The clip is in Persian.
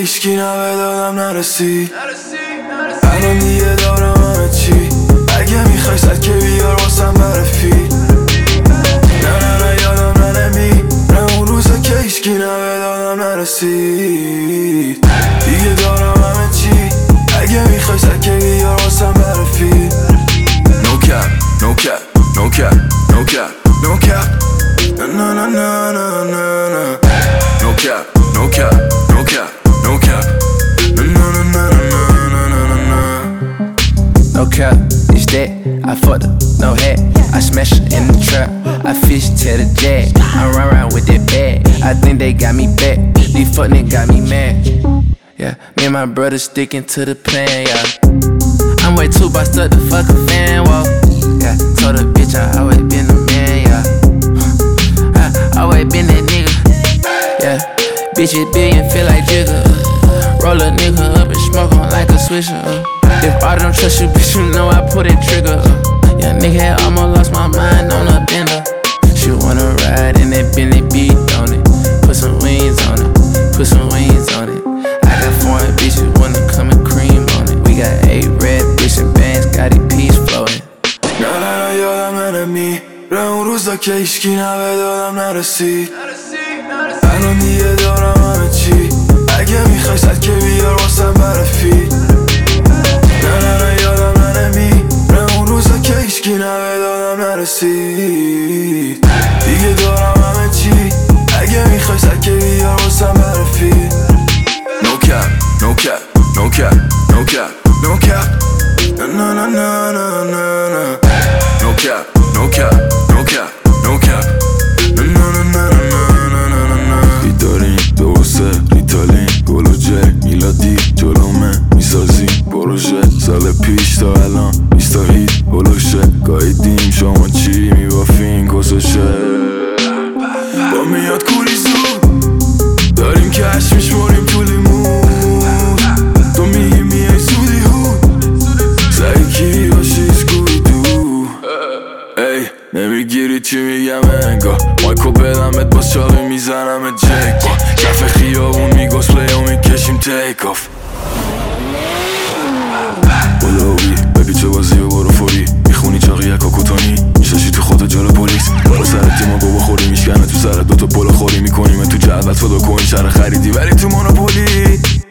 هیچکی نوه دادم نرسید الان دیگه دارم همه چی اگه میخوای سکه بیار واسم برفی نه یادم نه اون روزه که هیچکی نوه دادم نرسید دیگه دارم همه چی اگه میخوای سکه بیار واسم برفی No cap, no cap, no cap, no cap, no cap No, no, no, no, no, no No cap, no cap, no cap, no cap No, no, no, no, no, no, no, no No cap, it's that, I fucked up, no hat I smash her in the trap, I fish till the jet I run around with that bag, I think they got me back These fuck niggas got me mad Yeah, me and my brother sticking to the plan, yeah I'm way too bossed up to fuck a fan, whoa Yeah, told a bitch I always been the man, yeah I always been that nigga Yeah, bitches billion feel like Jigga Roll a nigga up and smoke on like a swisher If I don't trust you, bitch, you know I put that trigger Yeah, nigga had almost lost my mind on a bender She wanna ride in that Bentley beat on it Put some wings on it, put some wings on it I got foreign bitches wanna come and cream on it We got 8 red bitch and bands, got it peace flowing نه یادم نمیره اون روزا که هیچکی نوه دادم نرسید الان دیگه دارم همه چی اگه میخوای سکه بیار واسم برفی نه یادم نمیره اون روزا که هیچکی نوه دادم نرسید دیگه دارم همه چی اگه میخوای سکه بیار واسم برفی No cap, no cap, no cap, no cap, no cap No, no, no, no, no, no No cap, no cap, no cap, no cap No, no, no, no, no, no, no, no بیداریم دوسه ریتالین گل و جک میلادی جلومه میسازیم پروژه سال پیش تا الان 20 تا هیت هلوشه گایدیم شما چی میبافین کسوشه با میاد کوری زود داریم کش میشماریم تو لیمون تو میگی میای سودی هود سعی کی باشی سکوی دو ای نمیگیری چی میگم انگار مایکو بدمت باز چاقی میزنم جک با کف خیابون میگوز پلی و میکشیم تیک آف بلاوی بپیچه بازی و برو فوری میخونی چاقی یکا کتونی میشاشی تو خود جلو پلیس با سر تیما گو بخوری میشکنه تو سر دوتا پلا خوری میکنیم تو جعبت فدا کنی شهر خریدی ولی تو مونوپولی